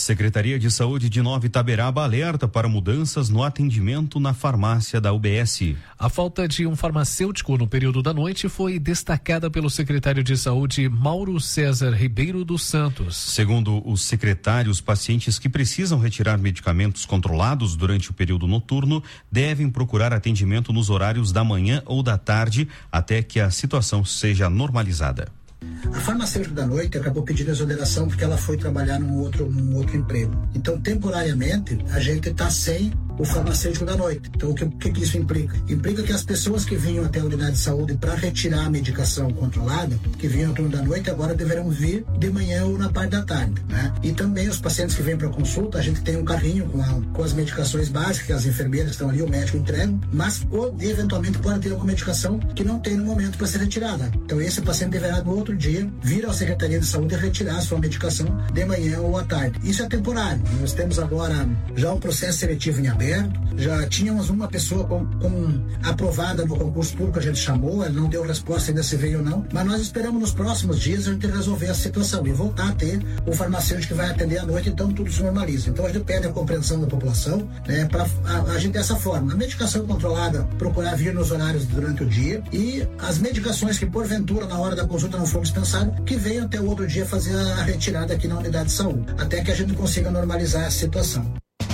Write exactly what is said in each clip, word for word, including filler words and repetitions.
Secretaria de Saúde de Nova Itaberaba alerta para mudanças no atendimento na farmácia da U B S. A falta de um farmacêutico no período da noite foi destacada pelo secretário de Saúde, Mauro César Ribeiro dos Santos. Segundo o secretário, os pacientes que precisam retirar medicamentos controlados durante o período noturno devem procurar atendimento nos horários da manhã ou da tarde até que a situação seja normalizada. A farmacêutica da noite acabou pedindo exoneração porque ela foi trabalhar num outro, num outro emprego. Então, temporariamente, a gente está sem o farmacêutico da noite. Então, o que, que, que isso implica? Implica que as pessoas que vinham até a unidade de saúde para retirar a medicação controlada, que vinham no turno da noite, agora deverão vir de manhã ou na parte da tarde, né? E também os pacientes que vêm para consulta, a gente tem um carrinho com, a, com as medicações básicas, que as enfermeiras estão ali, o médico entrega, mas ou, eventualmente pode ter alguma medicação que não tem no momento para ser retirada. Então, esse paciente deverá no outro dia vir à Secretaria de Saúde e retirar a sua medicação de manhã ou à tarde. Isso é temporário. Nós temos agora já um processo seletivo em aberto. Já tínhamos uma pessoa com, com aprovada no concurso público, a gente chamou, ela não deu resposta ainda se veio ou não, mas nós esperamos nos próximos dias a gente resolver essa situação e voltar a ter o farmacêutico que vai atender à noite, então tudo se normaliza. Então a gente pede a compreensão da população, né, para agir dessa forma. A medicação controlada, procurar vir nos horários durante o dia, e as medicações que porventura na hora da consulta não foram dispensadas, que venham até o outro dia fazer a retirada aqui na unidade de saúde, até que a gente consiga normalizar a situação.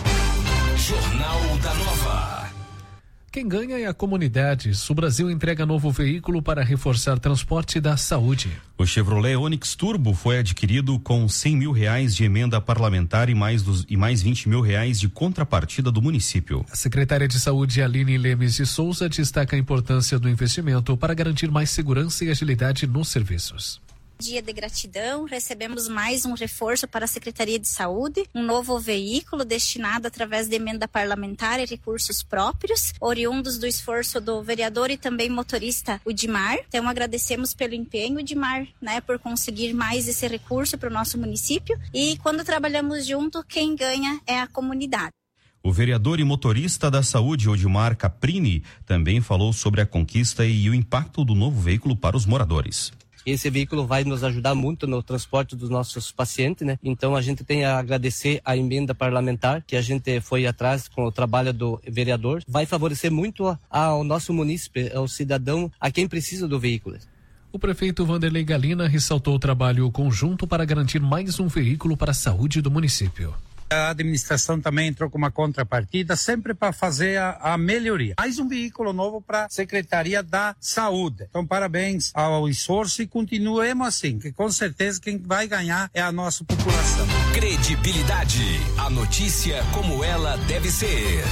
Jornal da Nova. Quem ganha é a comunidade. O Brasil entrega novo veículo para reforçar transporte da saúde. O Chevrolet Onix Turbo foi adquirido com cem mil reais de emenda parlamentar e mais, dos, e mais vinte mil reais de contrapartida do município. A secretária de Saúde, Aline Lemes de Souza, destaca a importância do investimento para garantir mais segurança e agilidade nos serviços. Dia de gratidão, recebemos mais um reforço para a Secretaria de Saúde, um novo veículo destinado através de emenda parlamentar e recursos próprios, oriundos do esforço do vereador e também motorista Udimar. Então agradecemos pelo empenho, Udimar, né, por conseguir mais esse recurso para o nosso município, e quando trabalhamos junto, quem ganha é a comunidade. O vereador e motorista da saúde, Odimar Caprini, também falou sobre a conquista e o impacto do novo veículo para os moradores. Esse veículo vai nos ajudar muito no transporte dos nossos pacientes, né? Então a gente tem a agradecer a emenda parlamentar que a gente foi atrás com o trabalho do vereador. Vai favorecer muito ao nosso munícipe, ao cidadão, a quem precisa do veículo. O prefeito Vanderlei Galina ressaltou o trabalho conjunto para garantir mais um veículo para a saúde do município. A administração também entrou com uma contrapartida, sempre para fazer a, a melhoria. Mais um veículo novo para a Secretaria da Saúde. Então, parabéns ao esforço e continuemos assim, que com certeza quem vai ganhar é a nossa população. Credibilidade. A notícia como ela deve ser.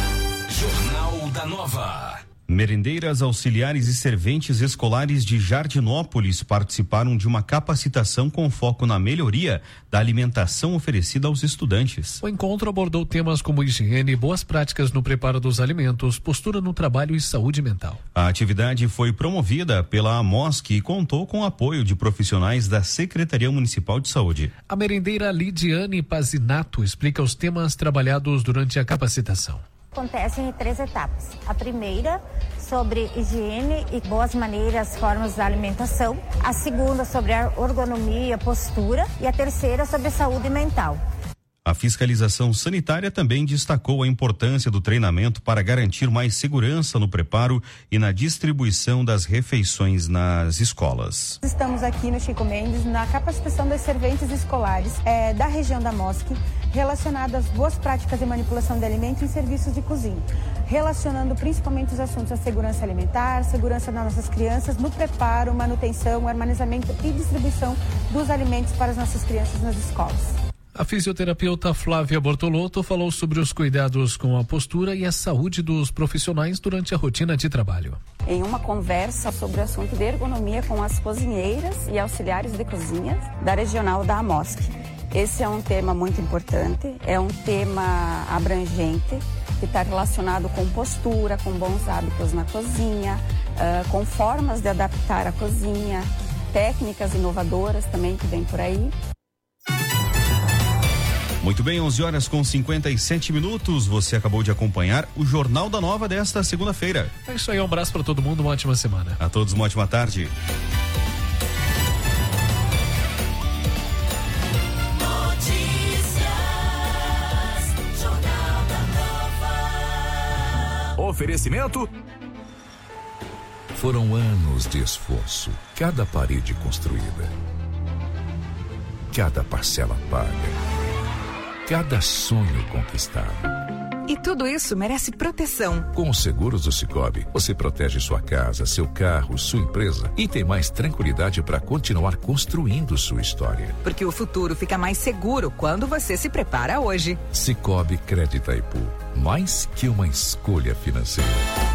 Jornal da Nova. Merendeiras, auxiliares e serventes escolares de Jardinópolis participaram de uma capacitação com foco na melhoria da alimentação oferecida aos estudantes. O encontro abordou temas como higiene, boas práticas no preparo dos alimentos, postura no trabalho e saúde mental. A atividade foi promovida pela AMOSC e contou com o apoio de profissionais da Secretaria Municipal de Saúde. A merendeira Lidiane Pazinato explica os temas trabalhados durante a capacitação. Acontece em três etapas. A primeira, sobre higiene e boas maneiras, formas da alimentação. A segunda, sobre a ergonomia, postura. E a terceira, sobre saúde mental. A fiscalização sanitária também destacou a importância do treinamento para garantir mais segurança no preparo e na distribuição das refeições nas escolas. Estamos aqui no Chico Mendes na capacitação das serventes escolares é, da região da MOSC, relacionadas às boas práticas de manipulação de alimentos em serviços de cozinha, relacionando principalmente os assuntos da segurança alimentar, segurança das nossas crianças no preparo, manutenção, armazenamento e distribuição dos alimentos para as nossas crianças nas escolas. A fisioterapeuta Flávia Bortolotto falou sobre os cuidados com a postura e a saúde dos profissionais durante a rotina de trabalho. Em uma conversa sobre o assunto de ergonomia com as cozinheiras e auxiliares de cozinha da regional da AMOSC. Esse é um tema muito importante, é um tema abrangente, que está relacionado com postura, com bons hábitos na cozinha, uh, com formas de adaptar a cozinha, técnicas inovadoras também que vem por aí. Muito bem, onze horas com cinquenta e sete minutos. Você acabou de acompanhar o Jornal da Nova desta segunda-feira. É isso aí, um abraço para todo mundo, uma ótima semana. A todos uma ótima tarde. Notícia. Oferecimento. Foram anos de esforço, cada parede construída, cada parcela paga, cada sonho conquistado. E tudo isso merece proteção. Com os seguros do Sicoob, você protege sua casa, seu carro, sua empresa e tem mais tranquilidade para continuar construindo sua história. Porque o futuro fica mais seguro quando você se prepara hoje. Sicoob Crédito Itaipu, mais que uma escolha financeira.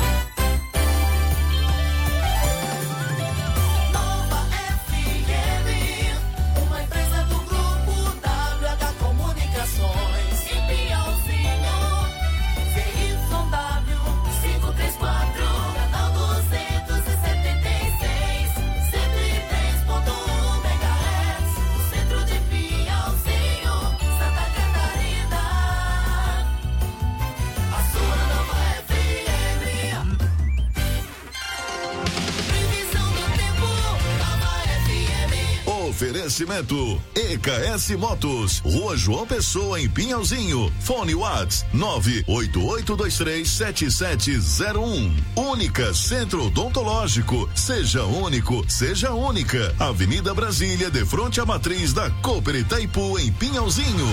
Oferecimento E K S Motos, Rua João Pessoa, em Pinhalzinho. Fone Whats nove oito oito dois três sete sete zero um. Única Centro Odontológico. Seja único, seja única. Avenida Brasília, de frente à matriz da Cooper Itaipu, em Pinhalzinho.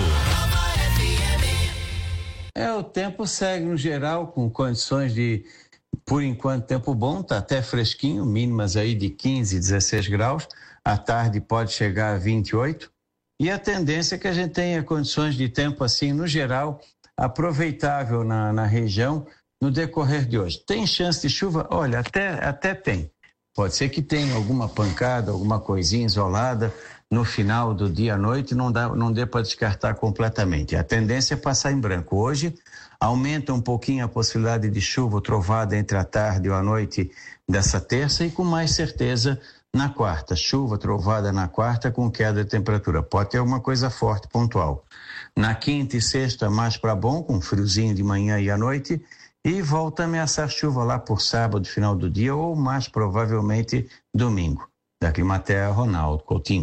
É, o tempo segue no geral com condições de, por enquanto, tempo bom, tá até fresquinho, mínimas aí de quinze, dezesseis graus. À tarde pode chegar a vinte e oito, e a tendência é que a gente tenha condições de tempo assim, no geral, aproveitável na, na região no decorrer de hoje. Tem chance de chuva? Olha, até, até tem. Pode ser que tenha alguma pancada, alguma coisinha isolada no final do dia à noite, não dá, não dê para descartar completamente. A tendência é passar em branco. Hoje aumenta um pouquinho a possibilidade de chuva ou trovada entre a tarde ou a noite dessa terça, e com mais certeza na quarta, chuva, trovada na quarta com queda de temperatura. Pode ter alguma coisa forte, pontual. Na quinta e sexta, mais para bom, com friozinho de manhã e à noite, e volta a ameaçar chuva lá por sábado, final do dia, ou mais provavelmente domingo. Da Climaterra, Ronaldo Coutinho.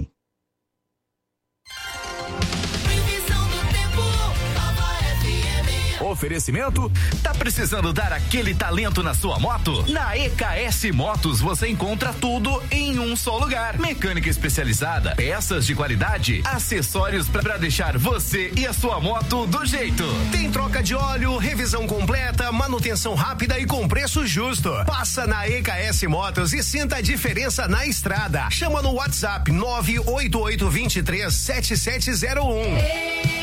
Oferecimento? Tá precisando dar aquele talento na sua moto? Na E K S Motos você encontra tudo em um só lugar. Mecânica especializada, peças de qualidade, acessórios para deixar você e a sua moto do jeito. Tem troca de óleo, revisão completa, manutenção rápida e com preço justo. Passa na E K S Motos e sinta a diferença na estrada. Chama no WhatsApp nove oito oito dois três sete sete zero um.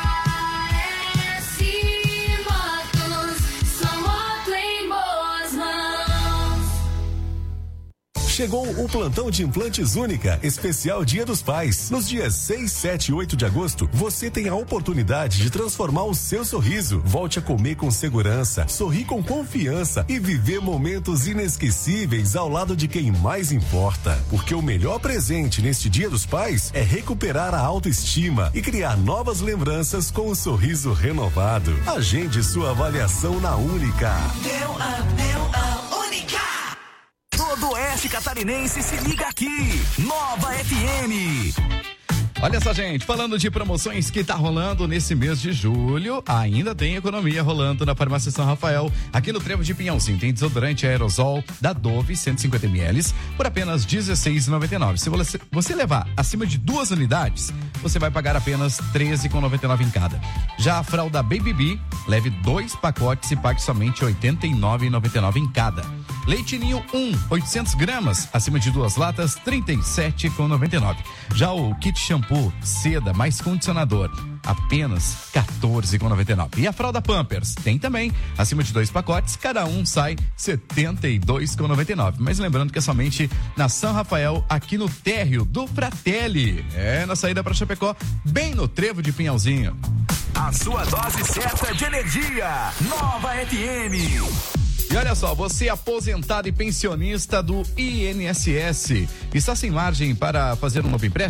Chegou o plantão de implantes Única, especial Dia dos Pais. Nos dias seis, sete e oito de agosto, você tem a oportunidade de transformar o seu sorriso. Volte a comer com segurança, sorrir com confiança e viver momentos inesquecíveis ao lado de quem mais importa. Porque o melhor presente neste Dia dos Pais é recuperar a autoestima e criar novas lembranças com o sorriso renovado. Agende sua avaliação na Única. Deu a, deu a Única. Todo oeste catarinense se liga aqui. Nova F M. Olha só, gente, falando de promoções que tá rolando nesse mês de julho, ainda tem economia rolando na Farmácia São Rafael, aqui no Trevo de Pinhalzinho. Tem desodorante aerosol da Dove, cento e cinquenta mililitros, por apenas dezesseis reais e noventa e nove centavos. Se você levar acima de duas unidades, você vai pagar apenas treze reais e noventa e nove centavos em cada. Já a fralda Baby Bee, leve dois pacotes e pague somente oitenta e nove reais e noventa e nove centavos em cada. Leite Ninho um, oitocentos gramas, acima de duas latas, trinta e sete reais e noventa e nove centavos. Já o kit shampoo seda mais condicionador, apenas quatorze reais e noventa e nove centavos. E a fralda Pampers tem também, acima de dois pacotes, cada um sai setenta e dois reais e noventa e nove centavos. Mas lembrando que é somente na São Rafael, aqui no térreo do Fratelli. É, na saída para Chapecó, bem no Trevo de Pinhalzinho. A sua dose certa de energia. Nova F M. E olha só, você aposentado e pensionista do I N S S, está sem margem para fazer um novo empréstimo?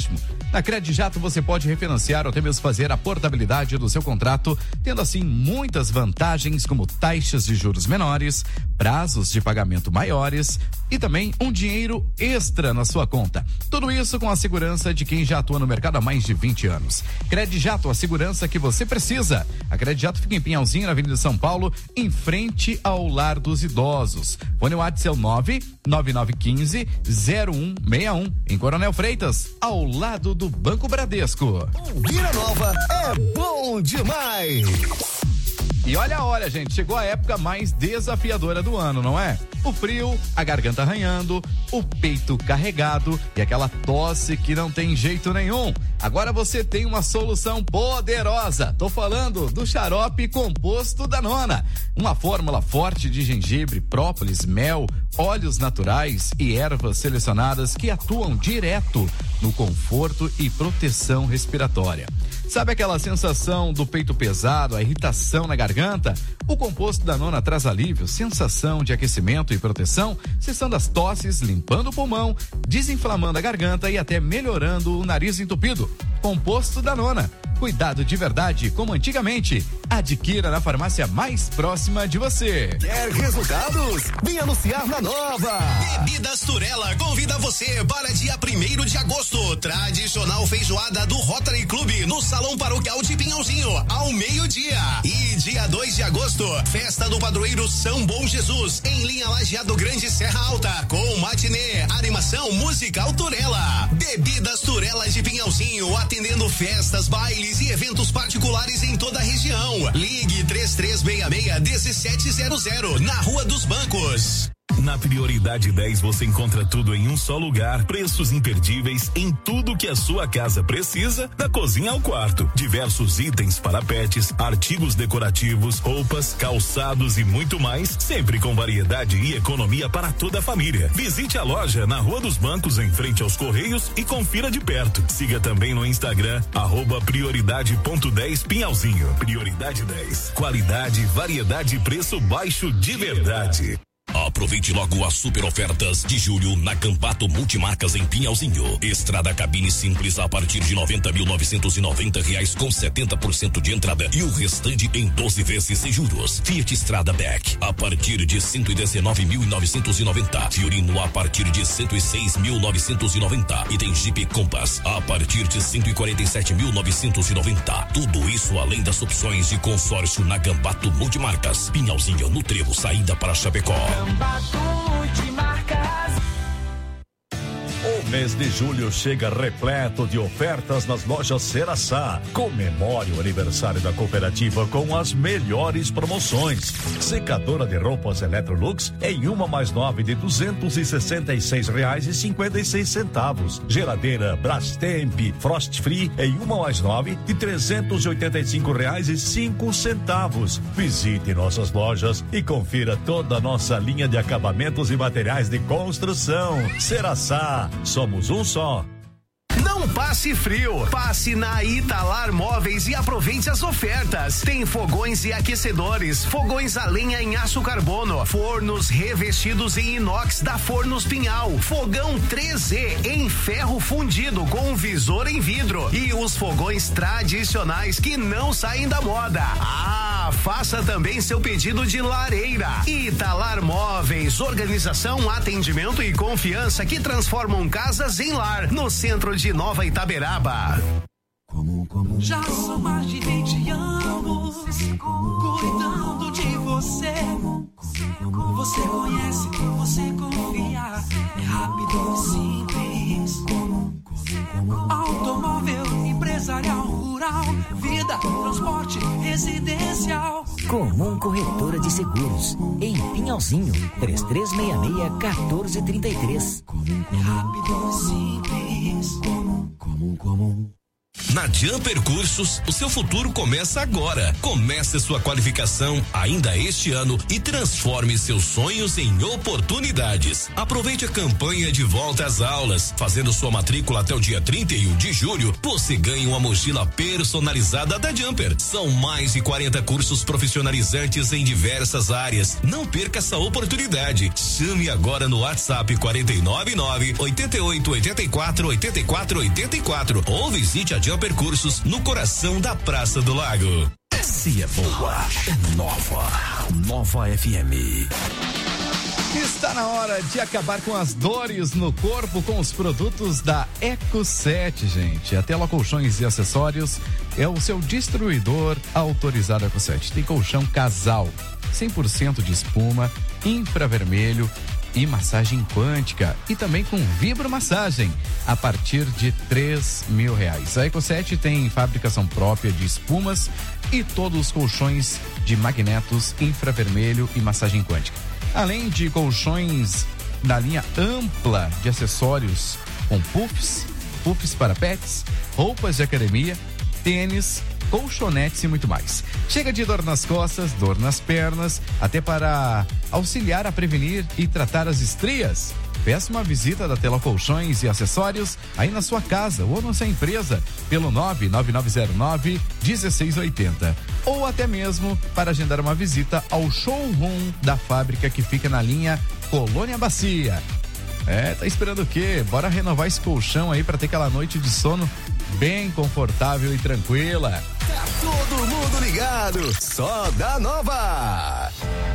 Na Credijato você pode refinanciar ou até mesmo fazer a portabilidade do seu contrato, tendo assim muitas vantagens como taxas de juros menores, prazos de pagamento maiores e também um dinheiro extra na sua conta. Tudo isso com a segurança de quem já atua no mercado há mais de vinte anos. Credijato, a segurança que você precisa. A Credijato fica em Pinhalzinho, na Avenida São Paulo, em frente ao Lar dos Idosos. Fone WhatsApp é o nove nove nove um cinco zero um seis um. Em Coronel Freitas, ao lado do Banco Bradesco. Vira Nova é bom demais. E olha, olha, gente, chegou a época mais desafiadora do ano, não é? O frio, a garganta arranhando, o peito carregado e aquela tosse que não tem jeito nenhum. Agora você tem uma solução poderosa. Tô falando do xarope composto Danona. Uma fórmula forte de gengibre, própolis, mel, óleos naturais e ervas selecionadas que atuam direto no conforto e proteção respiratória. Sabe aquela sensação do peito pesado, a irritação na garganta? O composto Danona traz alívio, sensação de aquecimento e proteção, cessando as tosses, limpando o pulmão, desinflamando a garganta e até melhorando o nariz entupido. Composto Danona. Cuidado de verdade, como antigamente. Adquira na farmácia mais próxima de você. Quer resultados? Vem anunciar na Nova. Bebidas Turela convida você para dia primeiro de agosto. Tradicional feijoada do Rotary Clube no Salão Paroquial de Pinhalzinho, ao meio-dia. E dia dois de agosto, festa do padroeiro São Bom Jesus, em linha Lajeado Grande Serra Alta, com matinê, animação musical Turela. Bebidas Turela de Pinhalzinho, atendendo festas, bailes e eventos particulares em toda a região. Ligue três três seis seis, um sete zero zero, na Rua dos Bancos. Na Prioridade dez você encontra tudo em um só lugar, preços imperdíveis em tudo que a sua casa precisa, da cozinha ao quarto. Diversos itens para pets, artigos decorativos, roupas, calçados e muito mais, sempre com variedade e economia para toda a família. Visite a loja na Rua dos Bancos, em frente aos Correios, e confira de perto. Siga também no Instagram, arroba prioridade ponto dez Pinhalzinho. Prioridade dez. Qualidade, variedade e preço baixo de verdade. Aproveite logo as super ofertas de julho na Campato Multimarcas em Pinhalzinho. Estrada cabine simples a partir de noventa mil novecentos e noventa reais com setenta por cento de entrada e o restante em doze vezes sem juros. Fiat Strada Beck a partir de cento e dezenove mil novecentos e noventa. Fiorino a partir de cento e seis mil novecentos e noventa e tem Jeep Compass a partir de cento e quarenta e sete mil novecentos e noventa. Tudo isso além das opções de consórcio na Campato Multimarcas. Pinhalzinho no Trevo, saída para Chapecó. O mês de julho chega repleto de ofertas nas lojas Ceraçá. Comemore o aniversário da cooperativa com as melhores promoções. Secadora de roupas Electrolux em uma mais nove de duzentos e sessenta e seis reais e cinquenta e seis centavos. Geladeira Brastemp Frost Free em uma mais nove de trezentos e oitenta e cinco reais e cinco centavos. Visite nossas lojas e confira toda a nossa linha de acabamentos e materiais de construção. Ceraçá. Somos um só. Não passe frio, passe na Italar Móveis e aproveite as ofertas. Tem fogões e aquecedores, fogões a lenha em aço carbono, fornos revestidos em inox da Fornos Pinhal, fogão três E em ferro fundido com visor em vidro e os fogões tradicionais que não saem da moda. Ah, faça também seu pedido de lareira. Italar Móveis, organização, atendimento e confiança que transformam casas em lar, no centro de Nova Itaberaba. Já são mais de vinte anos cuidando de você. Você conhece, você confia. É rápido e simples. Automóvel, empresarial, rural, vida, transporte, residencial. Comum Corretora de Seguros, em Pinhalzinho, três três seis seis, um quatro três três. É rápido e simples. Comum, comum, comum. Na Jumper Cursos, o seu futuro começa agora. Comece sua qualificação ainda este ano e transforme seus sonhos em oportunidades. Aproveite a campanha de volta às aulas. Fazendo sua matrícula até o dia trinta e um de julho, você ganha uma mochila personalizada da Jumper. São mais de quarenta cursos profissionalizantes em diversas áreas. Não perca essa oportunidade. Chame agora no WhatsApp quatro nove nove, oito oito oito quatro, oito quatro oito quatro ou visite a Jumper Cursos no coração da Praça do Lago. Se é boa, é nova. Nova F M. Está na hora de acabar com as dores no corpo com os produtos da Eco sete, gente. A Tela Colchões e Acessórios é o seu distribuidor autorizado Eco sete. Tem colchão casal, cem por cento de espuma, infravermelho e massagem quântica e também com vibromassagem a partir de três mil reais. A Eco sete tem fabricação própria de espumas e todos os colchões de magnetos, infravermelho e massagem quântica. Além de colchões da linha ampla de acessórios com puffs, puffs para pets, roupas de academia, tênis, colchonetes e muito mais. Chega de dor nas costas, dor nas pernas, até para auxiliar a prevenir e tratar as estrias. Peça uma visita da Tela Colchões e Acessórios aí na sua casa ou na sua empresa pelo nove nove nove zero nove, um seis oito zero ou até mesmo para agendar uma visita ao showroom da fábrica que fica na linha Colônia Bacia. É, tá esperando o quê? Bora renovar esse colchão aí para ter aquela noite de sono bem confortável e tranquila. Tá todo mundo ligado, só da Nova.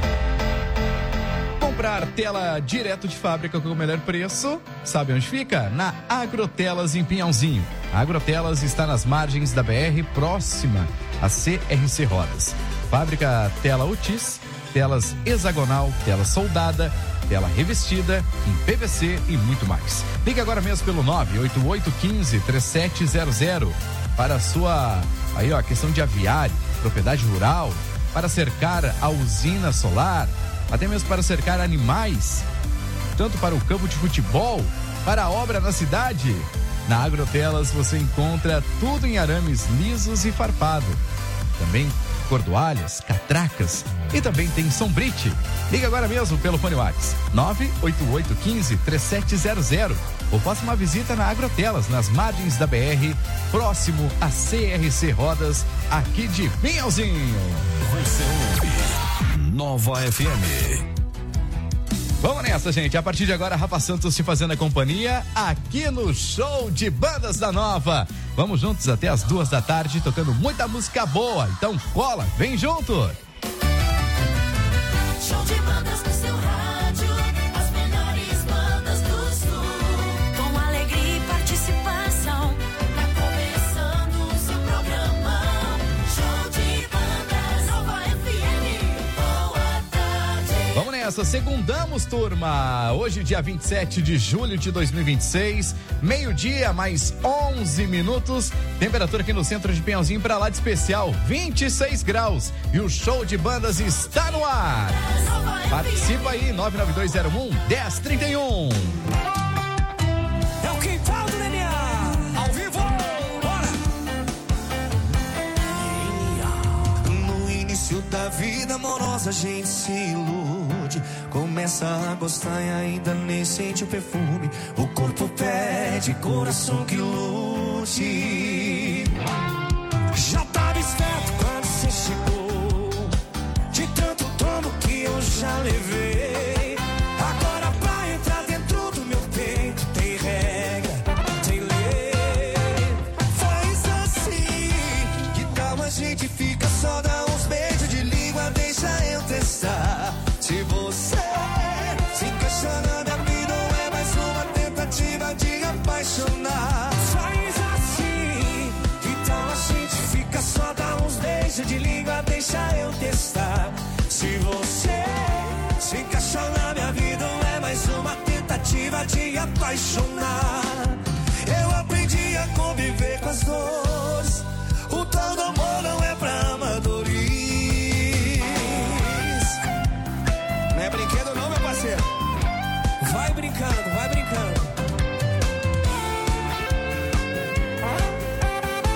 Comprar tela direto de fábrica com o melhor preço, sabe onde fica? Na Agrotelas em Pinhalzinho. A Agrotelas está nas margens da B R, próxima a C R C Rodas. Fábrica tela Otis, telas hexagonal, tela soldada, tela revestida em P V C e muito mais. Ligue agora mesmo pelo nove oito oito um cinco, três sete zero zero para a sua, aí ó, questão de aviário, propriedade rural, para cercar a usina solar, até mesmo para cercar animais, tanto para o campo de futebol, para a obra na cidade. Na Agrotelas você encontra tudo em arames lisos e farpado. Também cordoalhas, catracas e também tem sombrite. Liga agora mesmo pelo fone WhatsApp nove oito oito um cinco, três sete zero zero ou faça uma visita na Agrotelas, nas margens da B R, próximo a C R C Rodas, aqui de Pinhalzinho. Você ouve Nova F M. Vamos nessa, gente. A partir de agora, Rafa Santos te fazendo a companhia aqui no Show de Bandas da Nova. Vamos juntos até as duas da tarde, tocando muita música boa. Então cola, vem junto. Show de bandas no seu rádio, as melhores bandas do sul. Com alegria e participação, tá começando o seu programa. Show de bandas, Nova F M. Boa tarde. Vamos nessa, segundamos, turma. Hoje, dia vinte e sete de julho de dois mil e vinte e seis, meio-dia, mais onze minutos. Temperatura aqui no centro de Pinhalzinho para lá de especial, vinte e seis graus. E o Show de Bandas está no ar. Participa aí, nove nove dois zero um, um zero três um. É o quintal do D N A, ao vivo, bora! No início da vida amorosa a gente se ilude, começa a gostar e ainda nem sente o perfume. O corpo pede, coração que lute. Já tava esperto quando você chegou, de tanto tomo que eu já levei. Agora pra entrar dentro do meu peito tem regra, tem lei. Faz assim, que tal a gente fica só dá uns beijos de língua, deixa eu testar. Se você se encaixa na minha vida, não é mais uma tentativa de apaixonar. Faz assim, que tal a gente fica só dá uns beijos de língua, deixa eu testar. Se você se encaixa na minha vida, não é mais uma tentativa de apaixonar. Eu aprendi a conviver com as dores, o tal do amor não é pra amadores. Não é brinquedo não, meu parceiro. Vai brincando, vai brincando.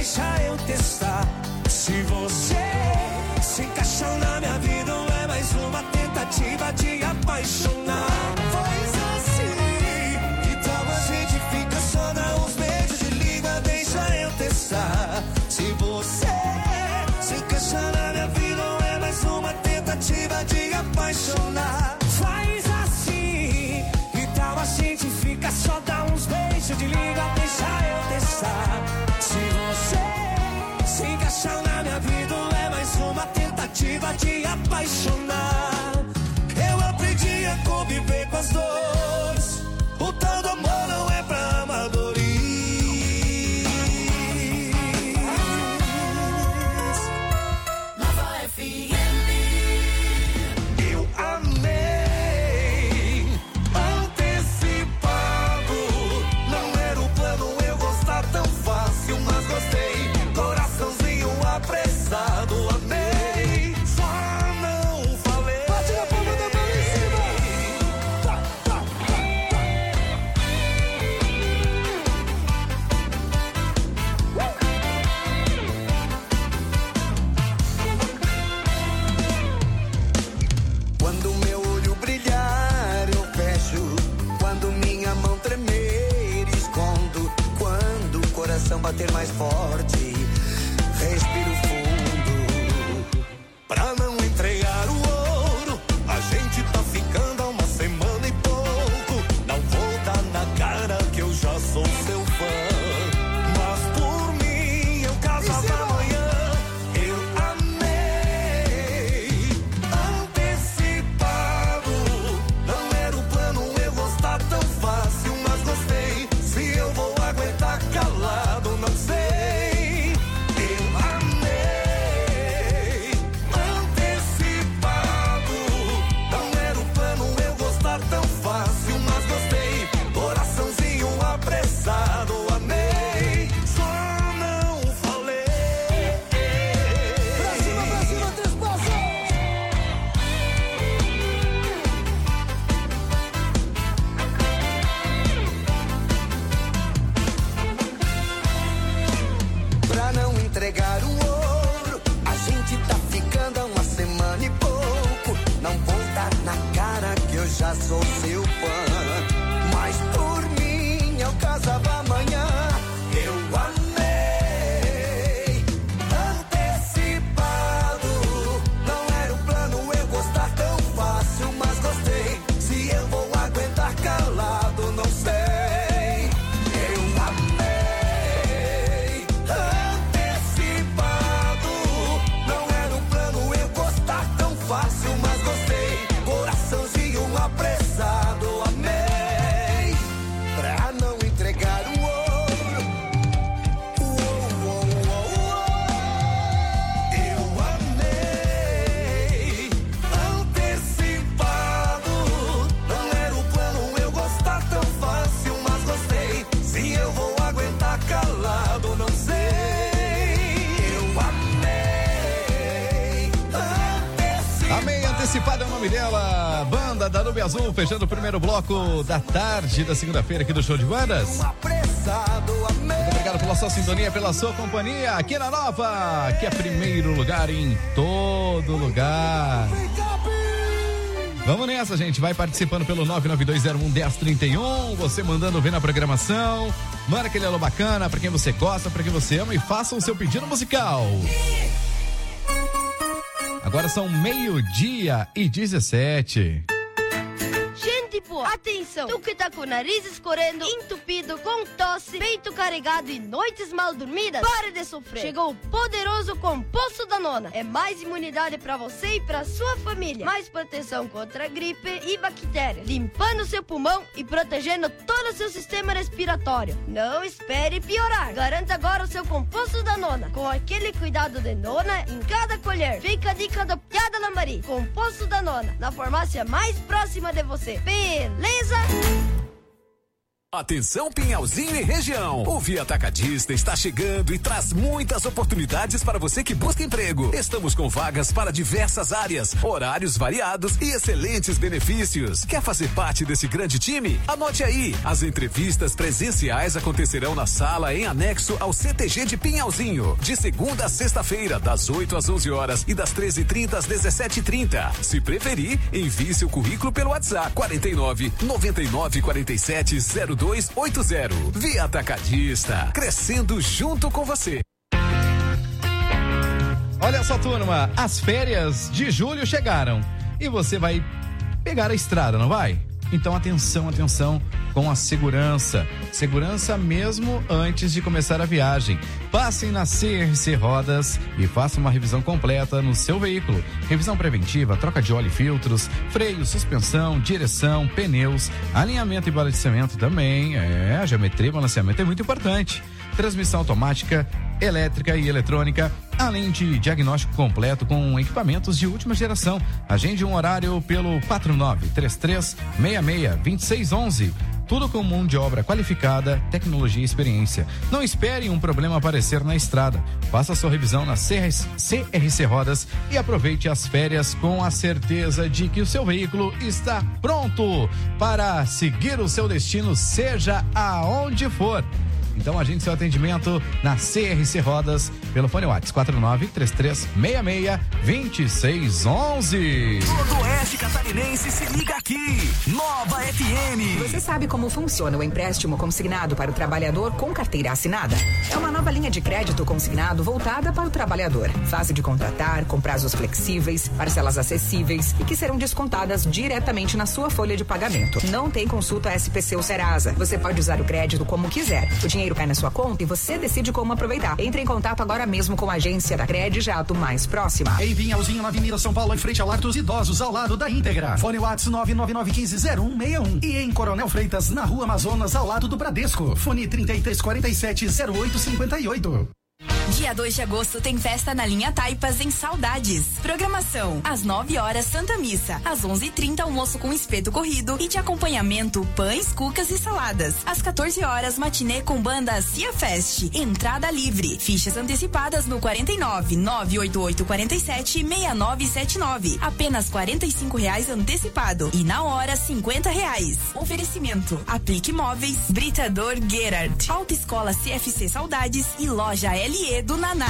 deixa eu testar. Se você se encaixar na minha vida, é mais uma tentativa de apaixonar. Faz assim, então a gente fica só, dá uns beijos de língua, deixa eu testar. Se você se encaixar na minha vida, é mais uma tentativa de apaixonar. Faz assim, então a gente fica só, dá uns beijos de língua, deixa eu testar. Se você se encaixar na minha vida, é mais uma tentativa de apaixonar. Eu aprendi a conviver com as dores. O tal do amor não é pra amadores. Nova F M. Eu amei antecipado. Não era o plano eu gostar tão fácil, mas gostei. Coraçãozinho apressado, amei. Só não falei. Bate na palma da mão em cima. Tá, tá, tá, tá. Quando meu olho brilhar, eu fecho. Quando minha mão tremer, escondo. Quando o coração bater mais forte, respiro fundo. Pra não entregar o ouro, a gente tá ficando há uma semana e pouco. Não vou dar na cara que eu já sou seu fã. Mas por mim eu casava amanhã. Eu amei antecipado. Não era o plano eu gostar tão fácil, mas gostei. Se eu vou aguentar calado, não sei. Eu amei antecipado. Não era o plano eu gostar tão fácil, mas gostei. Coraçãozinho apressado, amei. Só não falei. Pra cima, pra cima, três passos. Pra não entregar o ouro, a gente tá ficando há uma semana e pouco. Não vou dar na cara que eu já sou seu fã. Mas por mim eu casava amanhã. Eu amei antecipado. Não era o plano eu gostar tão fácil, mas gostei. Se eu vou aguentar calado, não sei. Eu amei antecipado. Não era o plano eu gostar tão fácil, mas gostei. Coraçãozinho apressado, amei. Pra não entregar o ouro. Uou, uou, uou, uou. Eu amei antecipado. Não era o plano eu gostar tão fácil, mas gostei. Se eu vou aguentar calado, não sei. Eu amei antecipado. Amém, antecipada é o nome dela. Banda da Nube Azul, fechando o primeiro bloco da tarde da segunda-feira aqui do Show de Bandas. Apressado, amei. Muito obrigado pela sua sintonia, pela sua companhia aqui na Nova, que é primeiro lugar em todo lugar. Vamos nessa, gente. Vai participando pelo nove nove dois zero um um zero três um. Você mandando ver na programação. Manda aquele alô bacana pra quem você gosta, pra quem você ama e faça o seu pedido musical. Agora são meio-dia e dezessete. Gente boa, atenção! Tu que tá com o nariz escorrendo, entupido, com tosse, peito carregado e noites mal dormidas, pare de sofrer! Chegou o poderoso Composto da Nona. É mais imunidade pra você e pra sua família. Mais proteção contra gripe e bactérias, limpando seu pulmão e protegendo todo o seu sistema respiratório. Não espere piorar. Garanta agora o seu Composto da Nona, com aquele cuidado de nona em cada colher. Fica a dica do Piada Lambari. Composto da Nona, na farmácia mais próxima de você. Beleza? Atenção Pinhalzinho e região, o Via Atacadista está chegando e traz muitas oportunidades para você que busca emprego. Estamos com vagas para diversas áreas, horários variados e excelentes benefícios. Quer fazer parte desse grande time? Anote aí, as entrevistas presenciais acontecerão na sala em anexo ao C T G de Pinhalzinho, de segunda a sexta-feira, das oito às onze horas e das treze e trinta às dezessete e trinta. Se preferir, envie seu currículo pelo WhatsApp quarenta e nove, noventa e nove, quarenta e sete, zero dois oito zero. Via Atacadista, crescendo junto com você. Olha só, turma, as férias de julho chegaram e você vai pegar a estrada, não vai? Então atenção, atenção com a segurança. Segurança mesmo antes de começar a viagem. Passem na C R C Rodas e façam uma revisão completa no seu veículo. Revisão preventiva, troca de óleo e filtros, freio, suspensão, direção, pneus, alinhamento e balanceamento também. É, a geometria e balanceamento é muito importante. Transmissão automática, elétrica e eletrônica, além de diagnóstico completo com equipamentos de última geração. Agende um horário pelo quatro nove três três, seis seis, dois seis um um. Tudo com mão de obra qualificada, tecnologia e experiência. Não espere um problema aparecer na estrada. Faça sua revisão na C R C Rodas e aproveite as férias com a certeza de que o seu veículo está pronto para seguir o seu destino, seja aonde for. Então agende seu atendimento na C R C Rodas pelo fone WhatsApp quatro nove três três, seis seis, dois seis um um. Todo oeste catarinense se liga aqui. Nova F M. Você sabe como funciona o empréstimo consignado para o trabalhador com carteira assinada? É uma nova linha de crédito consignado voltada para o trabalhador. Fácil de contratar, com prazos flexíveis, parcelas acessíveis e que serão descontadas diretamente na sua folha de pagamento. Não tem consulta S P C ou Serasa. Você pode usar o crédito como quiser. O dinheiro cai na sua conta e você decide como aproveitar. Entre em contato agora mesmo com a agência da Credijato mais próxima. Em Pinhalzinho, na Avenida São Paulo, em frente ao Lar dos Idosos, ao lado da Íntegra. Fone WhatsApp nove nove nove um cinco zero um seis um. E em Coronel Freitas, na Rua Amazonas, ao lado do Bradesco. Fone trinta e três, quarenta e sete, zero oito, cinquenta e oito. Dia dois de agosto tem festa na linha Taipas em Saudades. Programação: às nove horas Santa Missa, às onze e trinta almoço com espeto corrido e de acompanhamento pães, cucas e saladas. Às quatorze horas matinê com banda Cia Fest. Entrada livre. Fichas antecipadas no quarenta e nove, nove oito oito, quarenta e sete, seis nove sete nove. Apenas quarenta e cinco reais antecipado e na hora cinquenta reais. Oferecimento: Aplique Móveis, Britador Gerard, Autoescola C F C Saudades e Loja L E do Naná.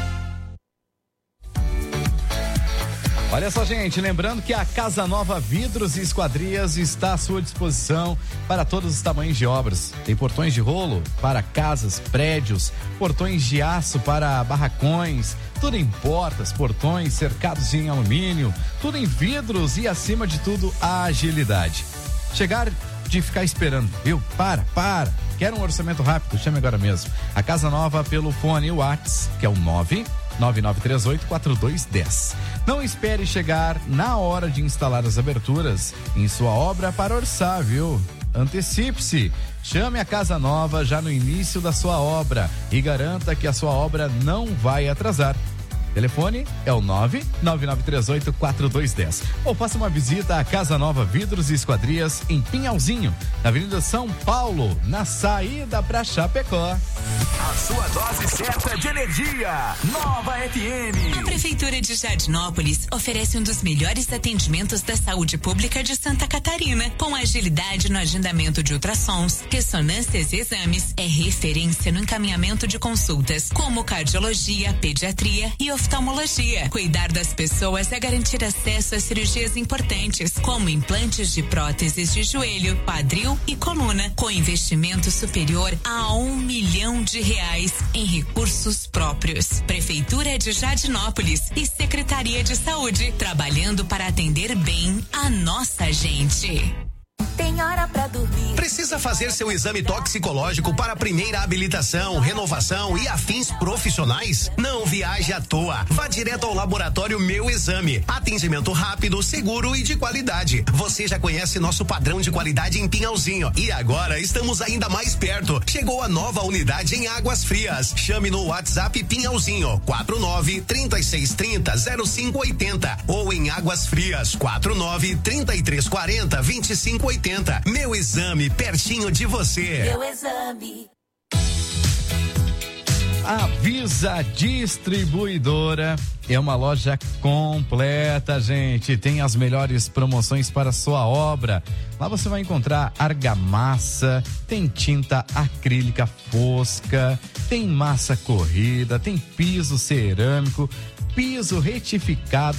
Olha só, gente, lembrando que a Casa Nova Vidros e Esquadrias está à sua disposição para todos os tamanhos de obras. Tem portões de rolo para casas, prédios, portões de aço para barracões, tudo em portas, portões, cercados em alumínio, tudo em vidros e, acima de tudo, a agilidade. Chegar de ficar esperando, viu? Para, para. Quer um orçamento rápido? Chame agora mesmo. A Casa Nova pelo fone WhatsApp, que é o nove nove nove três oito, quatro dois um zero. Não espere chegar na hora de instalar as aberturas em sua obra para orçar, viu? Antecipe-se. Chame a Casa Nova já no início da sua obra e garanta que a sua obra não vai atrasar. Telefone é o nove nove nove três oito, quatro dois um zero. Ou faça uma visita à Casa Nova Vidros e Esquadrias em Pinhalzinho, na Avenida São Paulo, na saída para Chapecó. A sua dose certa de energia. Nova F M. A Prefeitura de Jardinópolis oferece um dos melhores atendimentos da saúde pública de Santa Catarina, com agilidade no agendamento de ultrassons, ressonâncias e exames. É referência no encaminhamento de consultas, como cardiologia, pediatria e oftalmologia. Cuidar das pessoas é garantir acesso a cirurgias importantes, como implantes de próteses de joelho, quadril e coluna, com investimento superior a um milhão de reais em recursos próprios. Prefeitura de Jardinópolis e Secretaria de Saúde, trabalhando para atender bem a nossa gente. Tem hora pra dormir. Precisa fazer seu exame toxicológico para a primeira habilitação, renovação e afins profissionais? Não viaje à toa. Vá direto ao laboratório Meu Exame. Atendimento rápido, seguro e de qualidade. Você já conhece nosso padrão de qualidade em Pinhalzinho. E agora estamos ainda mais perto. Chegou a nova unidade em Águas Frias. Chame no WhatsApp Pinhalzinho quatro nove, três seis três zero, zero cinco oito zero ou em Águas Frias quatro nove, três três quatro zero, dois cinco oito zero. Meu Exame pertinho de você. Meu Exame. A Visa Distribuidora é uma loja completa, gente. Tem as melhores promoções para sua obra. Lá você vai encontrar argamassa, tem tinta acrílica fosca, tem massa corrida, tem piso cerâmico, piso retificado,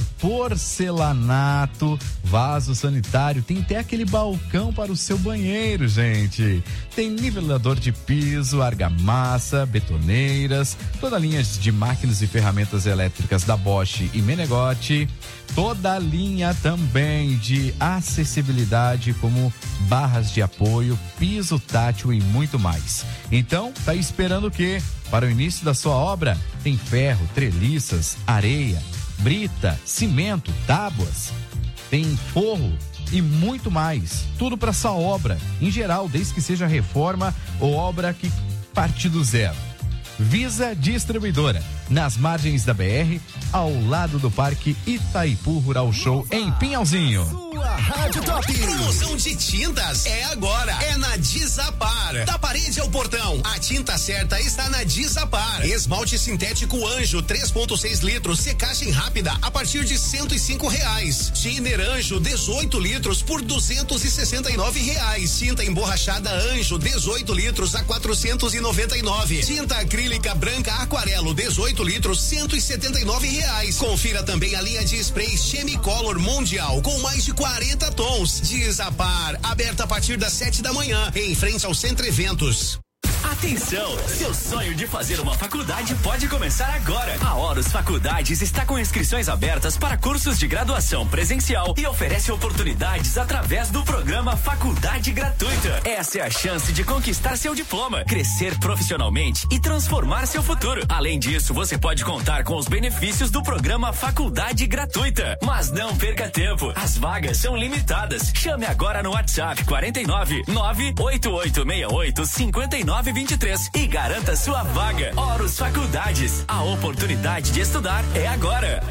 porcelanato, vaso sanitário, tem até aquele balcão para o seu banheiro, gente. Tem nivelador de piso, argamassa, betoneiras, toda a linha de máquinas e ferramentas elétricas da Bosch e Menegotti, toda a linha também de acessibilidade como barras de apoio, piso tátil e muito mais. Então, tá esperando o quê? Para o início da sua obra, tem ferro, treliças, areia, brita, cimento, tábuas, tem forro e muito mais. Tudo para sua obra, em geral, desde que seja reforma ou obra que parte do zero. Visa Distribuidora, nas margens da B R, ao lado do Parque Itaipu Rural Show, em Pinhalzinho. Sua Rádio Top. Promoção de tintas é agora. É na Desapar. Da parede ao portão, a tinta certa está na Desapar. Esmalte sintético Anjo, três ponto seis litros, secagem rápida a partir de cento e cinco reais. Thinner Anjo, dezoito litros por duzentos e sessenta e nove reais. Tinta emborrachada Anjo, dezoito litros a quatrocentos e noventa e nove. Tinta acrílica branca Aquarelo, dezoito litros, cento e setenta e nove reais. Confira também a linha de sprays Chemicolor Mundial com mais de quarenta tons. Desapar, aberta a partir das sete da manhã, em frente ao Centro Eventos. Atenção! Seu sonho de fazer uma faculdade pode começar agora. A Horus Faculdades está com inscrições abertas para cursos de graduação presencial e oferece oportunidades através do programa Faculdade Gratuita. Essa é a chance de conquistar seu diploma, crescer profissionalmente e transformar seu futuro. Além disso, você pode contar com os benefícios do programa Faculdade Gratuita. Mas não perca tempo, as vagas são limitadas. Chame agora no WhatsApp quarenta e nove, nove oito oito seis oito, cinco nove vinte e três e garanta sua vaga. Horus Faculdades, a oportunidade de estudar é agora.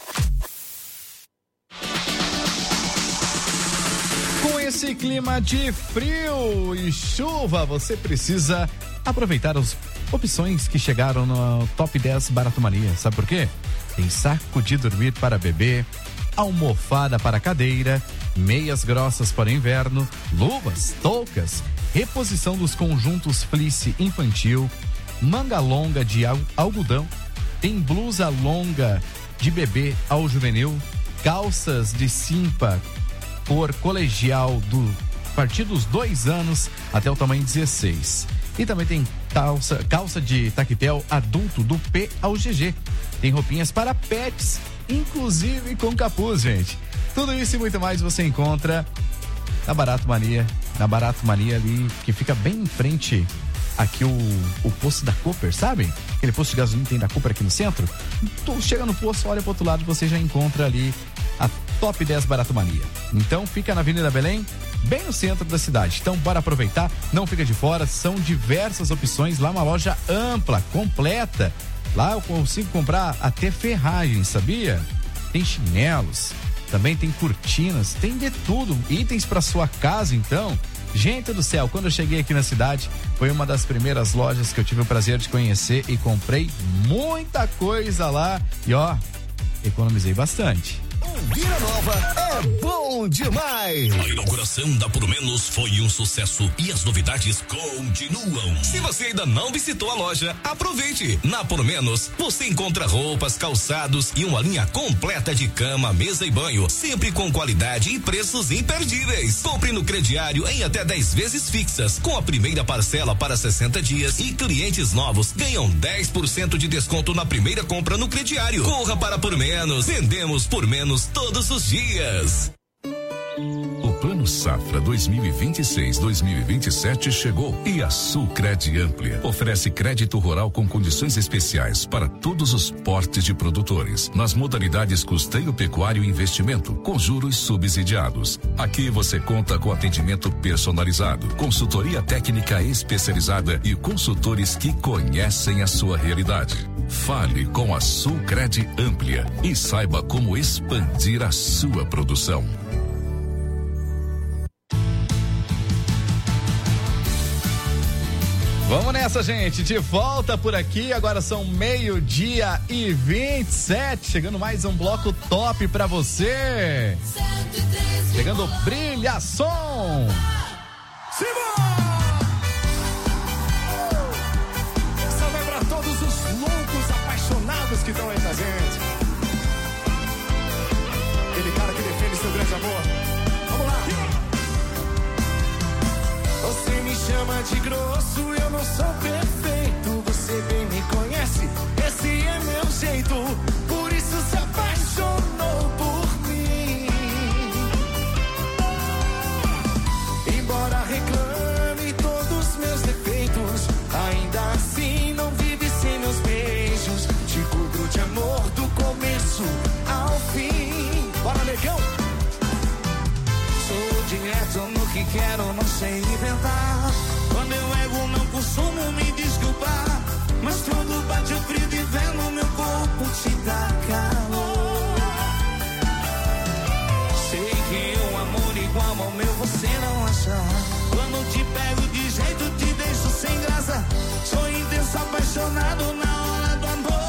Com esse clima de frio e chuva, você precisa aproveitar as opções que chegaram no Top dez Barato Mania. Sabe por quê? Tem saco de dormir para bebê, almofada para cadeira, meias grossas para inverno, luvas, toucas, reposição dos conjuntos fleece infantil, manga longa de algodão, tem blusa longa de bebê ao juvenil, calças de simpa por colegial do a partir dos dois anos até o tamanho dezesseis. E também tem calça, calça de tactel adulto do P ao G G. Tem roupinhas para pets, inclusive com capuz, gente. Tudo isso e muito mais você encontra na Barato Mania, na Barato Mania ali, que fica bem em frente aqui o, o posto da Cooper, sabe? Aquele posto de gasolina que tem da Cooper aqui no centro. Tu chega no posto, olha pro outro lado, você já encontra ali a Top dez Barato Mania. Então fica na Avenida Belém, bem no centro da cidade. Então bora aproveitar, não fica de fora, são diversas opções, lá uma loja ampla, completa. Lá eu consigo comprar até ferragens, sabia? Tem chinelos, também tem cortinas, tem de tudo, itens para sua casa. Então, gente do céu, quando eu cheguei aqui na cidade, foi uma das primeiras lojas que eu tive o prazer de conhecer e comprei muita coisa lá e ó, economizei bastante. Vira Nova é bom demais. A inauguração da Por Menos foi um sucesso e as novidades continuam. Se você ainda não visitou a loja, aproveite. Na Por Menos, você encontra roupas, calçados e uma linha completa de cama, mesa e banho, sempre com qualidade e preços imperdíveis. Compre no crediário em até dez vezes fixas, com a primeira parcela para sessenta dias e clientes novos ganham dez por cento de desconto na primeira compra no crediário. Corra para Por Menos. Vendemos por menos todos os dias. O Plano Safra dois mil e vinte e seis a dois mil e vinte e sete chegou e a Sulcred Amplia oferece crédito rural com condições especiais para todos os portes de produtores, nas modalidades custeio pecuário e investimento, com juros subsidiados. Aqui você conta com atendimento personalizado, consultoria técnica especializada e consultores que conhecem a sua realidade. Fale com a Sulcred Amplia e saiba como expandir a sua produção. Vamos nessa, gente, de volta por aqui, agora são meio-dia e vinte e sete, chegando mais um bloco top pra você. Chegando Brilha Som. Essa vai pra todos os loucos apaixonados que estão aí com a gente. Aquele cara que defende seu grande amor. Vamos lá. Você me chama de grosso, eu não sou perfeito. Você bem me conhece, esse é meu jeito. Por isso se apaixonou por mim. Embora reclame todos meus defeitos, ainda assim não vive sem meus beijos. Te cubro de amor do começo ao fim. Bora, negão! Sou direto no que quero, não sei inventar. Quando eu erro não costumo me desculpar, mas quando bate o frio de inverno meu corpo te dá calor. Sei que um amor igual ao meu você não acha. Quando te pego de jeito te deixo sem graça. Sou intenso, apaixonado na hora do amor.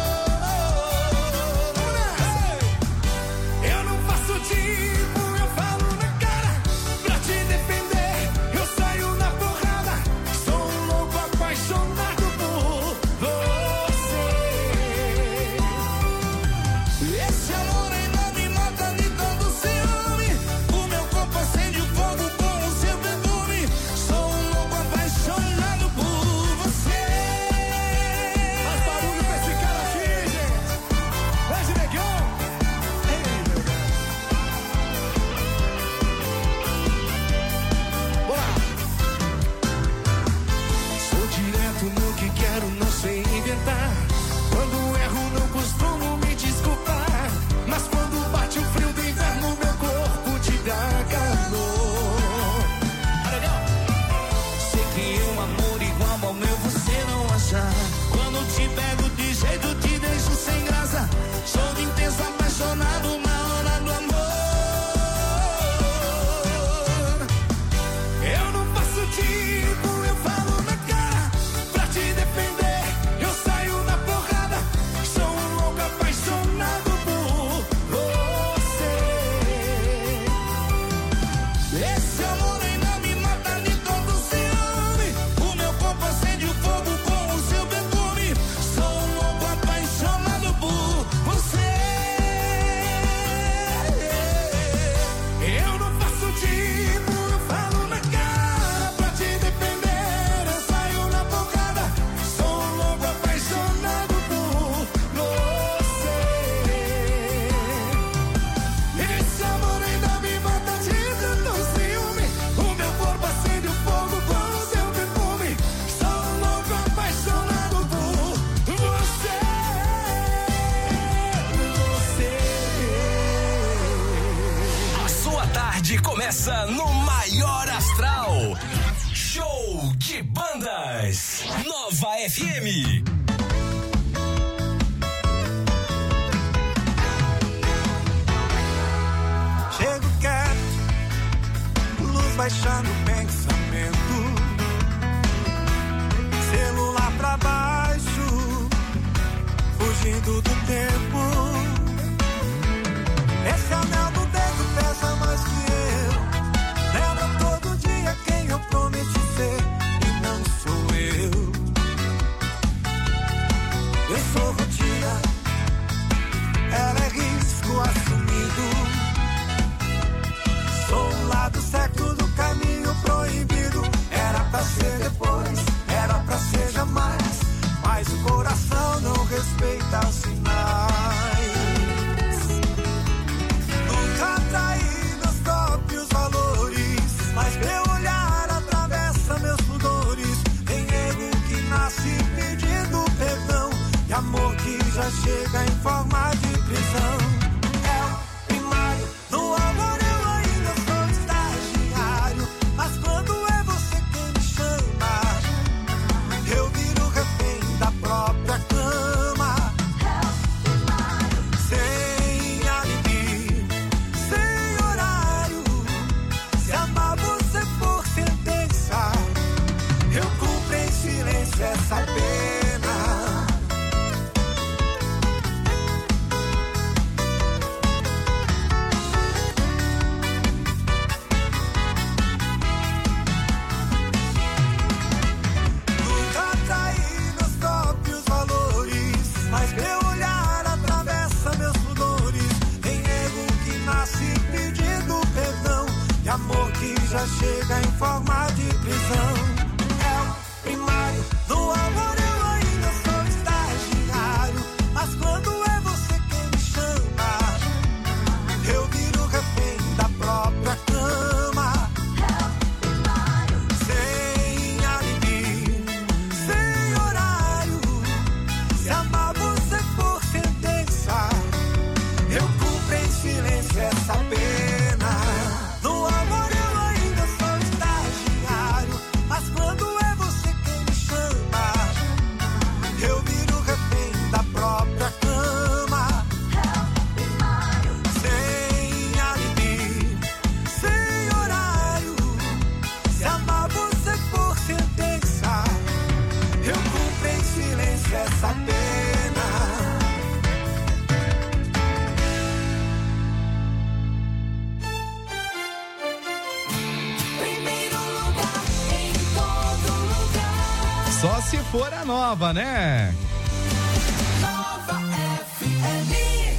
Eu não faço tipo, eu falo na cara. Pra te defender, eu saio na porrada. Sou um louco apaixonado por você. Esse amor ainda me mata de todo ciúme. O meu corpo acende o fogo com o seu perfume. Sou um louco apaixonado por você. Faz barulho pra esse cara aqui, gente. Vai de negão. Sou direto no que quero, não sei inventar. Quando erro não costumo me desculpar, mas quando bate o frio do inverno meu corpo te dá calor. Sei que um amor igual ao meu você não acha. Quando te pego de jeito te deixo sem graça. Sou de intenso apaixonado na hora do amor. Eu não faço tipo, eu falo na cara. Pra te defender, eu saio na porrada. Sou um louco apaixonado por você. Esse amor ainda me mata de todo ciúme. O meu corpo acende o fogo com o seu perfume. Sou um louco apaixonado por você. Eu não faço tipo, eu falo na cara. Pra te defender, eu saio na porrada. Sou um louco apaixonado por você. Esse amor ainda me mata de tanto ciúme. O meu corpo acende o fogo com o seu perfume. Sou um louco apaixonado por você. A sua tarde começa no maior astral. Show de bandas. Nova F M. Chego quieto, luz baixando o pensamento. Celular pra baixo, fugindo do tempo. Esse anel no dedo pesa mais que eu. Lembra todo dia quem eu prometi ser e não sou eu. Eu sou rotina, ela é risco assumido. Sou o lado certo do caminho proibido. Era pra ser depois, era pra ser jamais. Mas o coração não respeita os sinais. Nunca traí meus próprios valores, mas meu olhar atravessa meus pudores. Tem erro que nasce pedindo perdão, e amor que já chega em forma de prisão. É o primário, no amor eu ainda sou estagiário. Mas quando é você quem me chama, eu viro refém da própria cama. É o primário, sem alibi, sem horário. Se amar você por sentença, eu cumpro esse Só se for a nova, né? Nova F M.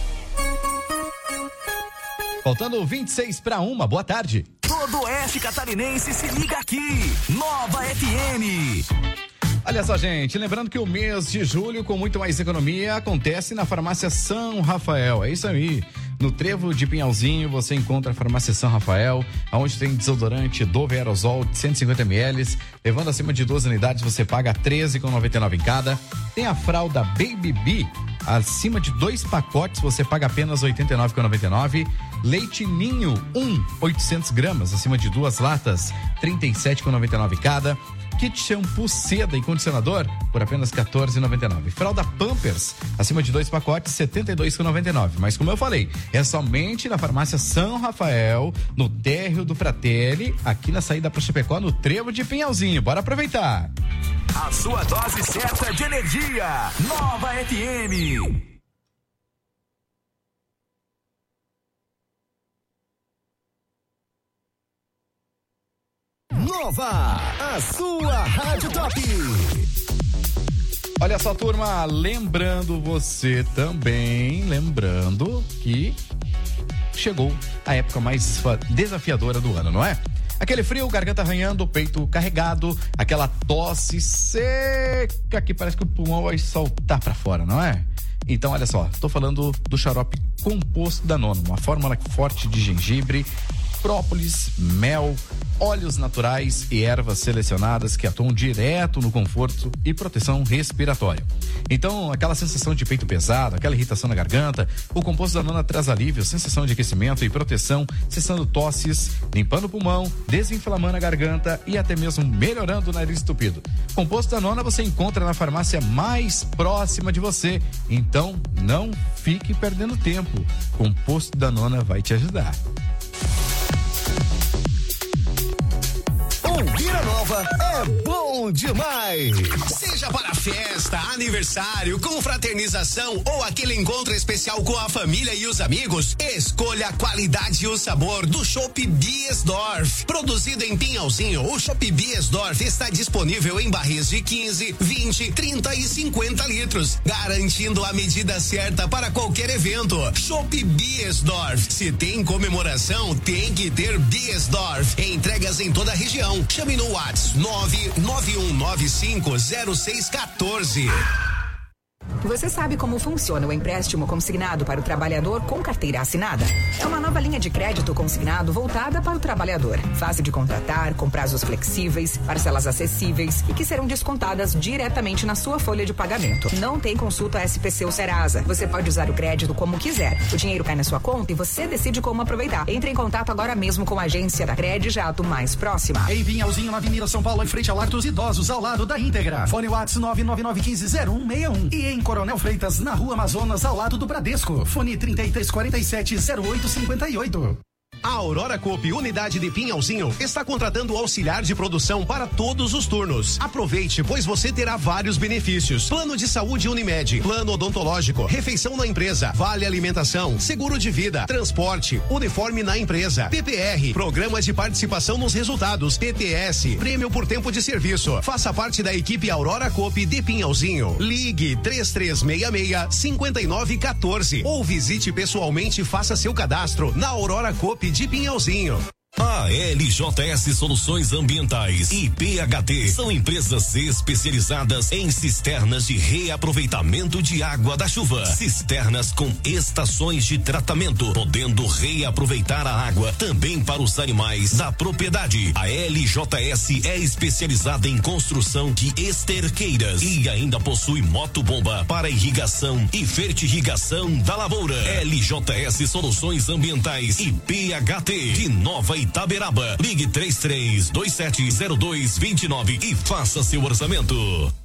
Faltando vinte e seis para uma, boa tarde. Todo oeste catarinense se liga aqui. Nova F M. Olha só, gente, lembrando que o mês de julho, com muito mais economia, acontece na Farmácia São Rafael. É isso aí. No Trevo de Pinhalzinho, você encontra a Farmácia São Rafael, onde tem desodorante Dove Aerosol de cento e cinquenta mililitros. Levando acima de duas unidades, você paga treze reais e noventa e nove centavos em cada. Tem a fralda Baby Bee, acima de dois pacotes, você paga apenas oitenta e nove reais e noventa e nove centavos. Leite Ninho um, oitocentos gramas, acima de duas latas, trinta e sete reais e noventa e nove centavos cada. Kit shampoo seda e condicionador por apenas quatorze reais e noventa e nove centavos. Fralda Pampers, acima de dois pacotes, setenta e dois reais e noventa e nove centavos. Mas como eu falei, é somente na Farmácia São Rafael, no térreo do Fratelli, aqui na saída para Chapecó, no Trevo de Pinhalzinho. Bora aproveitar. A sua dose certa de energia. Nova F M. Nova, a sua Rádio Top. Olha só, turma, lembrando você também, lembrando que chegou a época mais desafiadora do ano, não é? Aquele frio, garganta arranhando, peito carregado, aquela tosse seca que parece que o pulmão vai saltar pra fora, não é? Então, olha só, tô falando do xarope composto Danone, uma fórmula forte de gengibre, própolis, mel, óleos naturais e ervas selecionadas que atuam direto no conforto e proteção respiratória. Então, aquela sensação de peito pesado, aquela irritação na garganta, o composto Danone traz alívio, sensação de aquecimento e proteção, cessando tosses, limpando o pulmão, desinflamando a garganta e até mesmo melhorando o nariz entupido. Composto Danone você encontra na farmácia mais próxima de você. Então, não fique perdendo tempo. Composto Danone vai te ajudar. Ouvir a Nova é bom demais. Seja para festa, aniversário, confraternização ou aquele encontro especial com a família e os amigos, escolha a qualidade e o sabor do Chopp Biesdorf. Produzido em Pinhalzinho, o Chopp Biesdorf está disponível em barris de quinze, vinte, trinta e cinquenta litros, garantindo a medida certa para qualquer evento. Chopp Biesdorf. Se tem comemoração, tem que ter Biesdorf. Entregas em toda a região. Chame no WhatsApp nove nove um nove cinco zero seis um quatro. Você sabe como funciona o empréstimo consignado para o trabalhador com carteira assinada? É uma nova linha de crédito consignado voltada para o trabalhador. Fácil de contratar, com prazos flexíveis, parcelas acessíveis e que serão descontadas diretamente na sua folha de pagamento. Não tem consulta S P C ou Serasa. Você pode usar o crédito como quiser. O dinheiro cai na sua conta e você decide como aproveitar. Entre em contato agora mesmo com a agência da Credijato mais próxima. Em Pinhalzinho, na Avenida São Paulo, em frente ao Lar dos Idosos, ao lado da Íntegra. Fone WhatsApp nove nove nove um cinco zero um seis um. E em Coronel Freitas, na Rua Amazonas, ao lado do Bradesco. Fone trinta e três quarenta e sete zero oito cinquenta e oito. A Aurora Coop, unidade de Pinhalzinho, está contratando auxiliar de produção para todos os turnos. Aproveite, pois você terá vários benefícios. Plano de saúde Unimed, plano odontológico, refeição na empresa, vale alimentação, seguro de vida, transporte, uniforme na empresa, P P R, programa de participação nos resultados, P T S, prêmio por tempo de serviço. Faça parte da equipe Aurora Coop de Pinhalzinho. Ligue três três seis seis, cinco nove um quatro ou visite pessoalmente e faça seu cadastro na Aurora Coop de Pinhalzinho. A L J S Soluções Ambientais e P H T são empresas especializadas em cisternas de reaproveitamento de água da chuva. Cisternas com estações de tratamento, podendo reaproveitar a água também para os animais da propriedade. A L J S é especializada em construção de esterqueiras e ainda possui motobomba para irrigação e fertirrigação da lavoura. L J S Soluções Ambientais e P H T de Nova Itaberaba. Ligue três três dois sete zero dois dois nove e faça seu orçamento.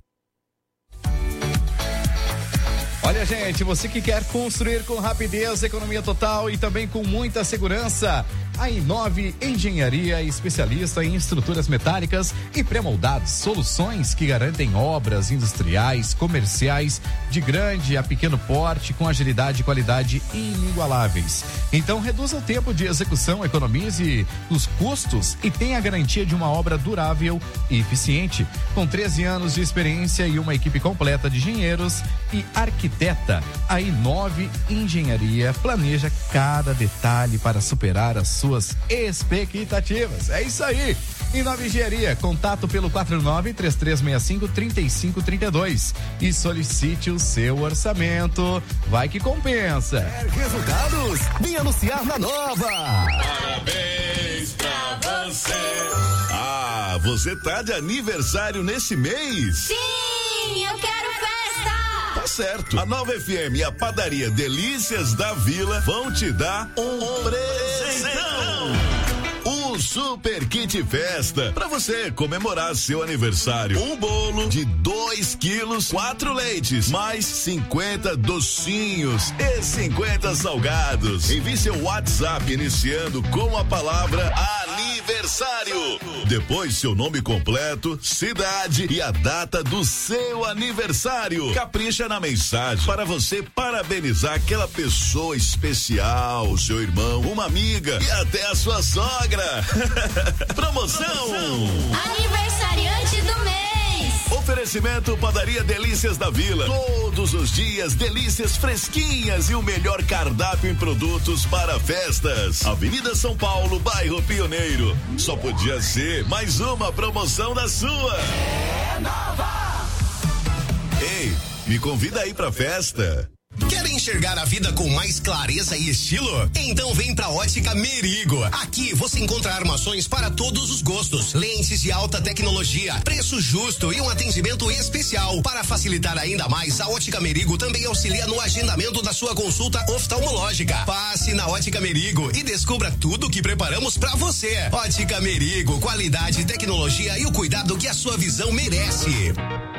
Olha, gente, você que quer construir com rapidez, economia total e também com muita segurança, A Inove Engenharia, especialista em estruturas metálicas e pré-moldados, soluções que garantem obras industriais, comerciais, de grande a pequeno porte, com agilidade e qualidade inigualáveis. Então, reduza o tempo de execução, economize os custos e tenha a garantia de uma obra durável e eficiente. Com treze anos de experiência e uma equipe completa de engenheiros e arquiteta, a Inove Engenharia planeja cada detalhe para superar as suas expectativas. É isso aí. Inove Engenharia, contato pelo quatro nove três três seis cinco três cinco três dois e solicite o seu orçamento. Vai que compensa. Quer resultados? Vem anunciar na Nova. Parabéns pra você. Ah, você tá de aniversário nesse mês? Sim, eu quero festa. Tá certo. A Nova F M e a padaria Delícias da Vila vão te dar um presentão. O Super Kit Festa, pra você comemorar seu aniversário. Um bolo de dois quilos, quatro leites, mais cinquenta docinhos e cinquenta salgados. Envie seu WhatsApp iniciando com a palavra aniversário. Depois seu nome completo, cidade e a data do seu aniversário. Capricha na mensagem para você parabenizar aquela pessoa especial, seu irmão, uma amiga e até a sua sogra. Promoção Aniversariante do mês. Oferecimento Padaria Delícias da Vila. Todos os dias delícias fresquinhas e o melhor cardápio em produtos para festas. Avenida São Paulo, bairro Pioneiro. Só podia ser mais uma promoção da sua. É Nova. Ei, me convida aí pra festa. Quer enxergar a vida com mais clareza e estilo? Então vem pra Ótica Merigo. Aqui você encontra armações para todos os gostos, lentes de alta tecnologia, preço justo e um atendimento especial. Para facilitar ainda mais, a Ótica Merigo também auxilia no agendamento da sua consulta oftalmológica. Passe na Ótica Merigo e descubra tudo o que preparamos pra você. Ótica Merigo, qualidade, tecnologia e o cuidado que a sua visão merece.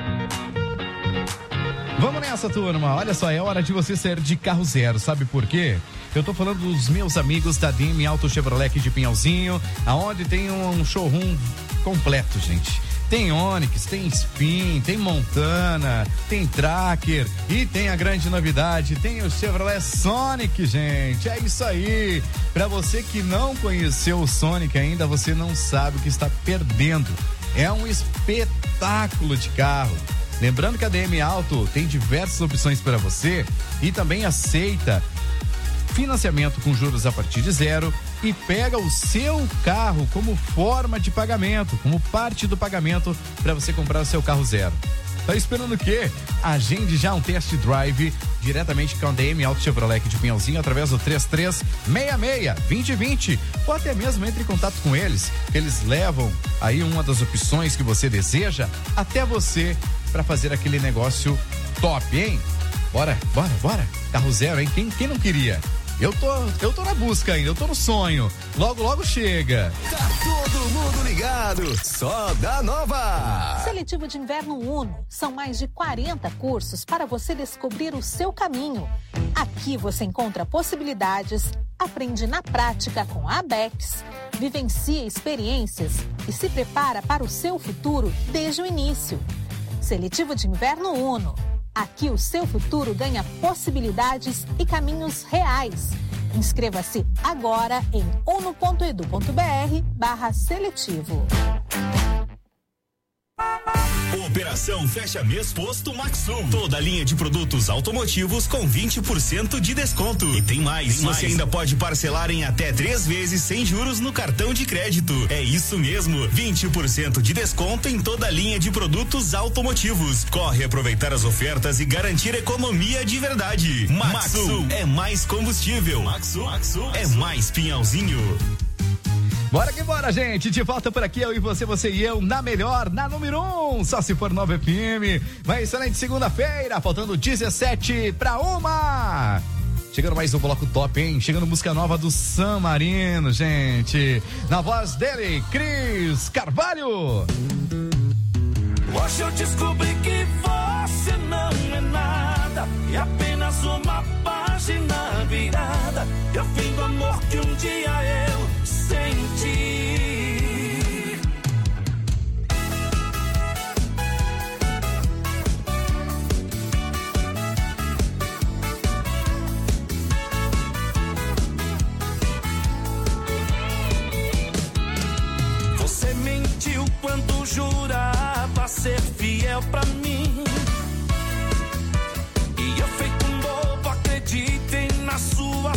Vamos nessa, turma. Olha só, é hora de você sair de carro zero. Sabe por quê? Eu tô falando dos meus amigos da D M Auto Chevrolet aqui de Pinhalzinho, aonde tem um showroom completo, gente. Tem Onix, tem Spin, tem Montana, tem Tracker e tem a grande novidade, tem o Chevrolet Sonic, gente. É isso aí. Pra você que não conheceu o Sonic ainda, você não sabe o que está perdendo. É um espetáculo de carro. Lembrando que a D M Auto tem diversas opções para você e também aceita financiamento com juros a partir de zero e pega o seu carro como forma de pagamento, como parte do pagamento para você comprar o seu carro zero. Tá esperando o quê? Agende já um test drive diretamente com a D M Auto Chevrolet de Pinhalzinho através do três três seis seis, dois zero dois zero ou até mesmo entre em contato com eles, que eles levam aí uma das opções que você deseja até você para fazer aquele negócio top, hein? Bora, bora, bora. Carro zero, hein? Quem, quem não queria? Eu tô, eu tô na busca ainda, eu tô no sonho. Logo, logo chega. Tá todo mundo ligado. Só da Nova. Seletivo de Inverno Uno. São mais de quarenta cursos para você descobrir o seu caminho. Aqui você encontra possibilidades, aprende na prática com a Abex, vivencia experiências e se prepara para o seu futuro desde o início. Seletivo de Inverno Uno. Aqui o seu futuro ganha possibilidades e caminhos reais. Inscreva-se agora em uno ponto edu ponto br barra seletivo. Operação Fecha Mês Posto Maxum. Toda a linha de produtos automotivos com vinte por cento de desconto. E tem mais, tem você mais. Ainda pode parcelar em até três vezes sem juros no cartão de crédito. É isso mesmo, vinte por cento de desconto em toda a linha de produtos automotivos. Corre aproveitar as ofertas e garantir economia de verdade. Maxum, Maxum é mais combustível. Maxum, Maxum é mais Pinhalzinho. Bora que bora, gente. De volta por aqui, eu e você, você e eu, na melhor, na número um. Só se for Nova F M. Uma excelente segunda-feira, faltando dezessete para uma. Chegando mais um bloco top, hein? Chegando música nova do San Marino, gente. Na voz dele, Cris Carvalho. Hoje eu descobri que você não é nada e apenas uma página virada. Eu vim do amor que um dia eu pra mim. E eu feito um bobo acreditei nas suas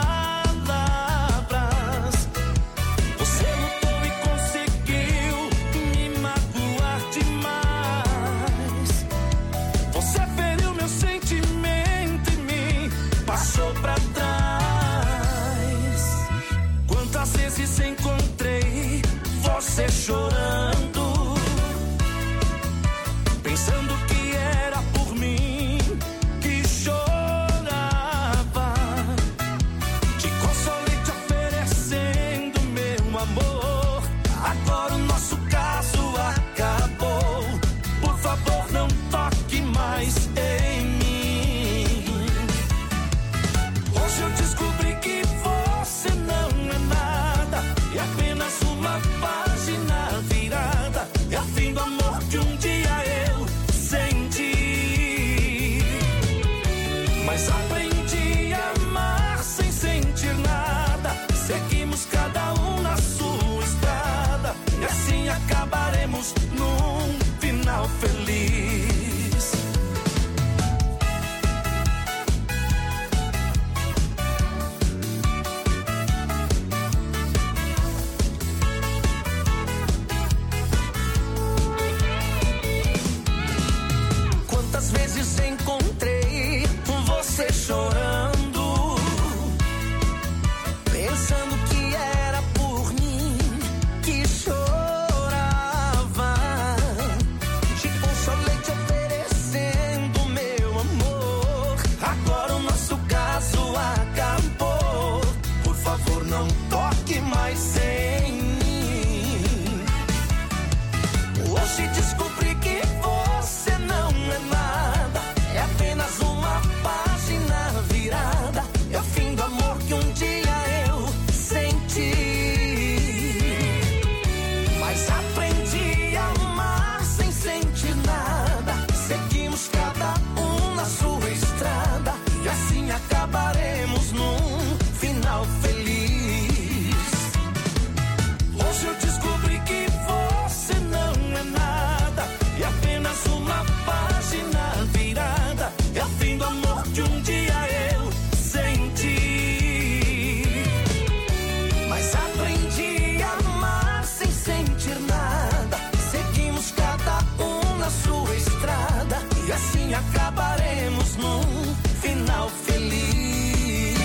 palavras. Você lutou e conseguiu me magoar demais. Você feriu meu sentimento e me passou pra trás. Quantas vezes encontrei você chorando, pensando que era por mim que chorava. Te consolei te oferecendo meu amor. Agora o nosso caso acabou. Por favor, não toque mais em mim. Hoje eu descobri que você não é nada, é apenas uma página virada. É o fim do amor que um dia eu senti. Mas aprendi a amar sem sentir nada. Seguimos cada um na sua estrada. E assim acabaremos num final feliz. Quantas vezes encontrei você chorando, pensando que era por mim que chorava. Te consolei te oferecendo meu amor. Agora o nosso caso acabou. Por favor, não toque mais em mim. Hoje descobri que você não é nada, é apenas uma página virada. É o fim do amor que um dia eu senti. Mas aprendi a amar sem sentir nada. Seguimos cada um na sua estrada. E assim acabaremos num final feliz. Hoje eu descobri que você não é nada, é apenas uma página virada. É o fim do amor que um dia eu senti. Mas aprendi a amar sem sentir nada. Seguimos cada um na sua estrada. E assim acabaremos num final feliz.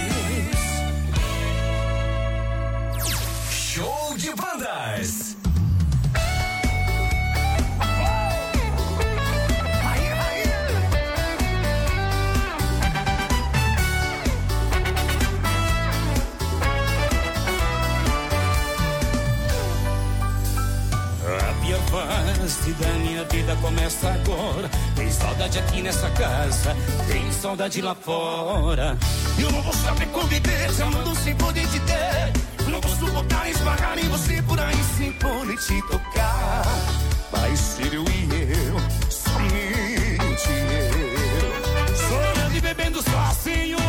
Show de bandas. A minha fase da minha vida começa agora. Tem saudade aqui nessa casa, tem saudade lá fora. Eu não vou saber conviver, te amando sem poder te ter. Não vou suportar esbarrar em você por aí sem poder te tocar. Vai ser eu e eu, somente eu. Sonhando e bebendo sozinho.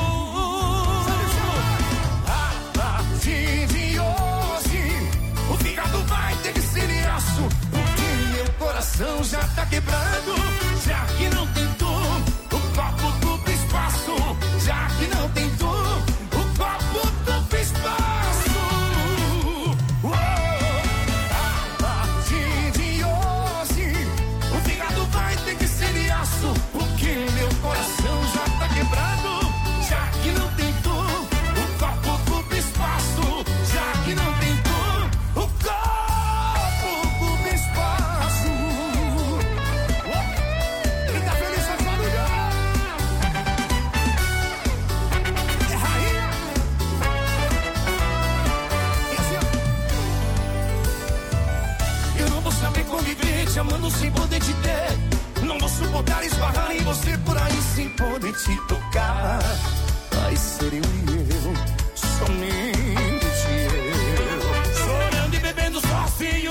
A partir de hoje, o fígado vai ter que ser aço, porque meu coração já tá quebrado. Já que não tem tu, o copo duplo espaço. Já que não tem tu, o copo duplo espaço. Oh, a partir de hoje, o fígado vai ter que ser aço, porque meu coração já tá quebrado. Já que não tem tu, o copo duplo espaço. Já que não tem tu, o copo duplo espaço. Quem tá feliz faz barulho. É rainha. E assim, ó. Eu não vou saber conviver te amando sem poder te ter. Não vou suportar esbarrar em você por aí sem poder te tocar. Vai ser eu e eu, somente eu. Chorando e bebendo sozinho.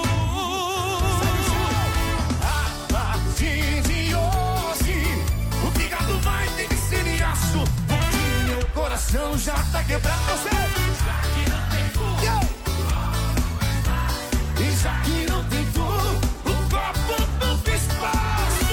A partir de hoje, o fígado vai ter que ser aço, porque meu coração já tá quebrado. Você já que não tem tudo, e já que não tem tudo, o copo não tem espaço.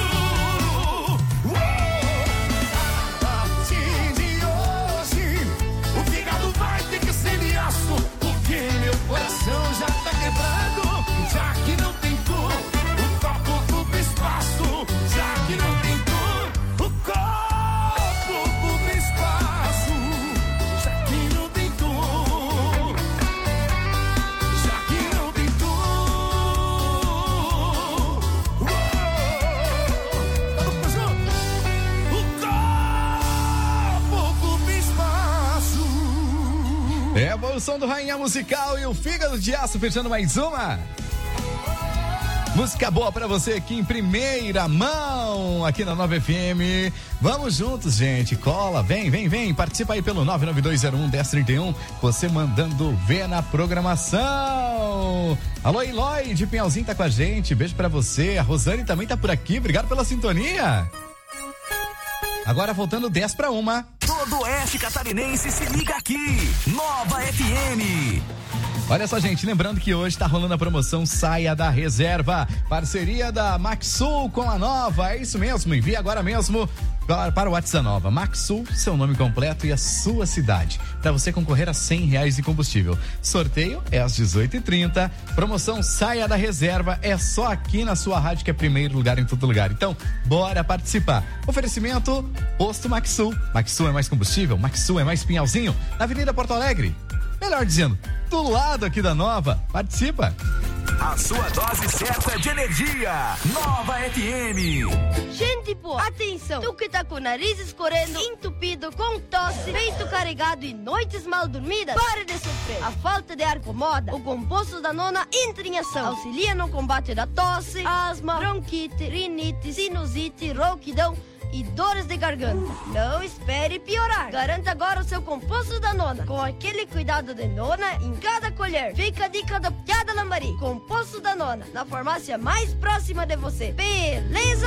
É o som do Rainha Musical e o Fígado de Aço fechando mais uma. Música boa pra você aqui em primeira mão, aqui na nove F M. Vamos juntos, gente. Cola, vem, vem, vem. Participa aí pelo nove nove dois zero um um zero três um. Você mandando ver na programação. Alô, Eloy de Pinhalzinho tá com a gente. Beijo pra você. A Rosane também tá por aqui. Obrigado pela sintonia. Agora voltando dez para uma. Todo oeste catarinense se liga aqui. Nova F M. Olha só, gente, lembrando que hoje tá rolando a promoção Saia da Reserva, parceria da Maxsul com a Nova, é isso mesmo, envia agora mesmo para, para o WhatsApp Nova, Maxsul, seu nome completo e a sua cidade, para você concorrer a cem reais de combustível. Sorteio é às dezoito e trinta, promoção Saia da Reserva é só aqui na sua rádio, que é primeiro lugar em todo lugar, então bora participar. Oferecimento, Posto Maxsul, Maxsul é mais combustível, Maxsul é mais Pinhalzinho, na Avenida Porto Alegre. Melhor dizendo, do lado aqui da Nova, participa. A sua dose certa de energia, Nova F M. Gente boa, atenção, tu que tá com o nariz escorrendo, entupido, com tosse, peito carregado e noites mal dormidas, pare de sofrer. A falta de ar incomoda, o composto da nona entra em ação. Auxilia no combate da tosse, asma, bronquite, rinite, sinusite, rouquidão e dores de garganta. Não espere piorar. Garanta agora o seu composto da nona, com aquele cuidado de nona em cada colher. Fica a dica da Piada Lambari. Composto da nona, na farmácia mais próxima de você. Beleza?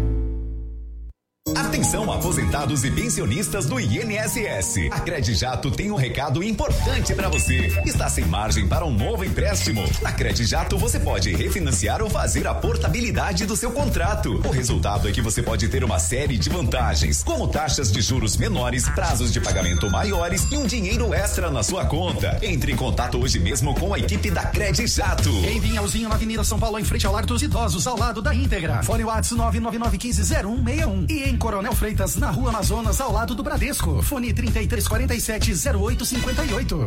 Atenção, aposentados e pensionistas do I N S S. A Credijato tem um recado importante para você. Está sem margem para um novo empréstimo? Na Credijato você pode refinanciar ou fazer a portabilidade do seu contrato. O resultado é que você pode ter uma série de vantagens, como taxas de juros menores, prazos de pagamento maiores e um dinheiro extra na sua conta. Entre em contato hoje mesmo com a equipe da Credijato. Em Pinhalzinho, na Avenida São Paulo, em frente ao Lar dos Idosos, ao lado da Íntegra. Fone WhatsApp nove nove nove um cinco zero um seis um. E em Coronel Freitas, na Rua Amazonas, ao lado do Bradesco. Fone trinta e três quarenta e sete, zero oito cinquenta e oito.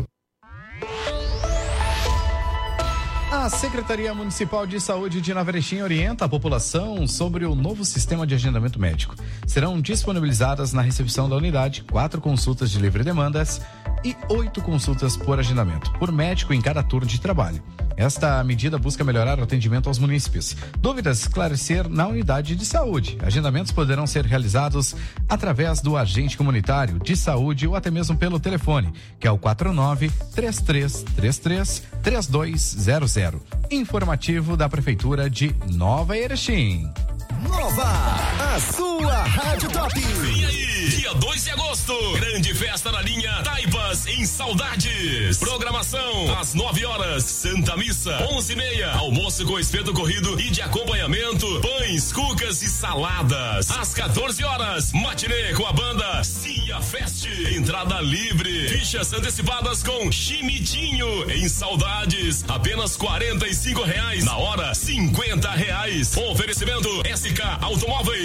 A Secretaria Municipal de Saúde de Nova Erechim orienta a população sobre o novo sistema de agendamento médico. Serão disponibilizadas na recepção da unidade quatro consultas de livre demandas e oito consultas por agendamento, por médico em cada turno de trabalho. Esta medida busca melhorar o atendimento aos munícipes. Dúvidas, esclarecer na unidade de saúde. Agendamentos poderão ser realizados através do agente comunitário de saúde ou até mesmo pelo telefone, que é o quatro nove, três três três três, três dois zero zero. Informativo da Prefeitura de Nova Erechim. Nova, a sua Rádio Top. Vem aí, dia dois de agosto, grande festa na linha Taibas em Saudades. Programação, às nove horas, Santa Missa, onze e meia, almoço com espeto corrido e de acompanhamento, pães, cucas e saladas. Às quatorze horas, matinê com a banda Cia Fest, entrada livre, fichas antecipadas com Chimitinho em Saudades, apenas quarenta e cinco reais, na hora cinquenta reais. Oferecimento S K Automóveis.